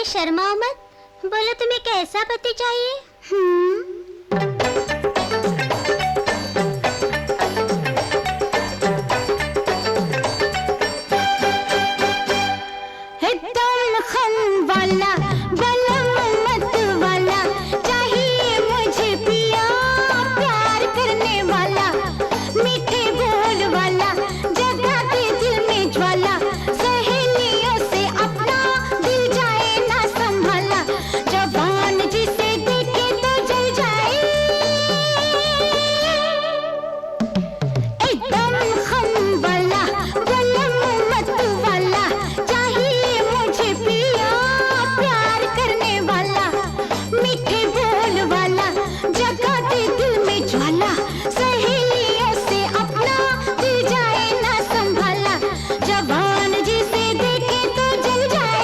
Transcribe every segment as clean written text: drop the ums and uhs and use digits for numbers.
शर्माओ मत, बोलो तुम्हें कैसा पति चाहिए? एकदम खन वाला, बलम मत वाला चाहिए मुझे पिया, प्यार करने वाला, मीठे बोल वाला, जगा दे दिल में ज्वाला, सहेलियों से अपना दिल जाए ना संभाला, जवान जिसे देखे तो जल जाए। एकदम खन वाला, बलम मत वाला चाहिए मुझे पिया, प्यार करने वाला, मीठे बोल वाला, जगा दे दिल में ज्वाला, सहेलियों से अपना दिल जाए ना संभाला, जवान जिसे देखे तो जल जाए।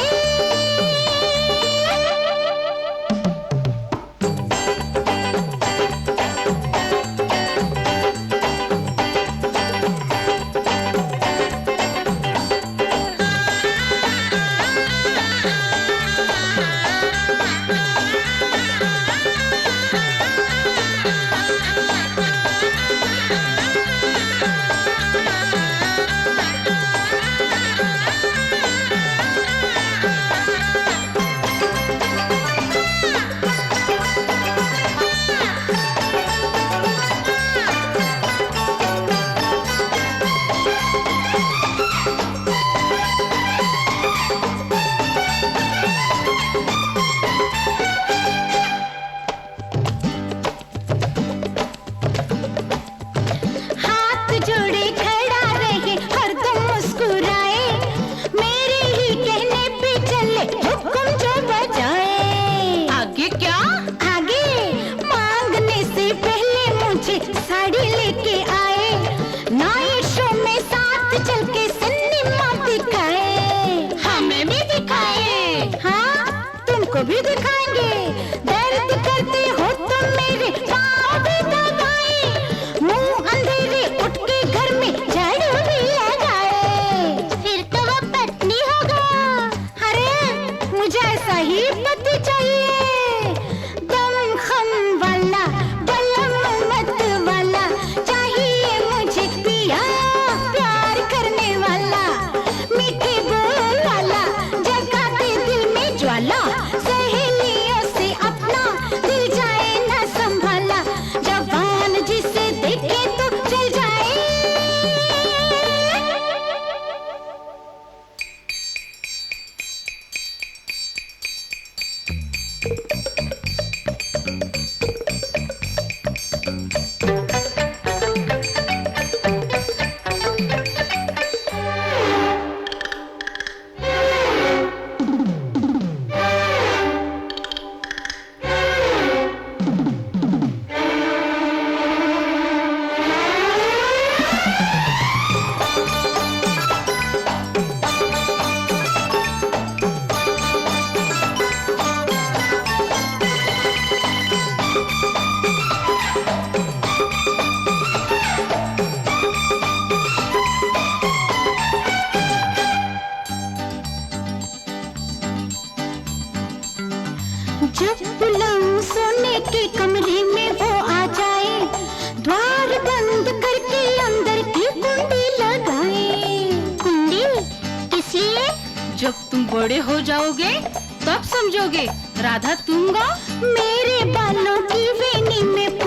हाथ जोड़े खड़ा रहे, हरदम मुस्कुराए, मेरे ही कहने पे चले, हुक्म जो बजाए। आगे क्या? आगे मांगने से पहले मुझे साड़ी लेके आए, नाइट शो में साथ चल के सिनेमा दिखाए। हमें भी दिखाए। हाँ, तुमको भी दिखाएंगे। दर्द करते हो तुम मेरे पाँव भी दबाए, मुंह अंधेरे उठ के घर में झाड़ू भी लगाए। फिर तो वो पत्नी होगा। अरे मुझे ऐसा ही पति चाहिए, दम खम वाला, बलम मत वाला चाहिए मुझे पिया, प्यार करने वाला, मीठे बोल वाला, जगा दे दिल में ज्वाला, सहेलियों से अपना दिल जाए ना संभाला, जवान जिसे देखे तो चल जाए। जब बुलाऊं सोने के कमरे में वो आ जाए, द्वार बंद करके अंदर की कुंडी लगाए। कुंडी इसलिए? जब तुम बड़े हो जाओगे तब समझोगे। राधा तुम गाओ। मेरे बालों की वेनी में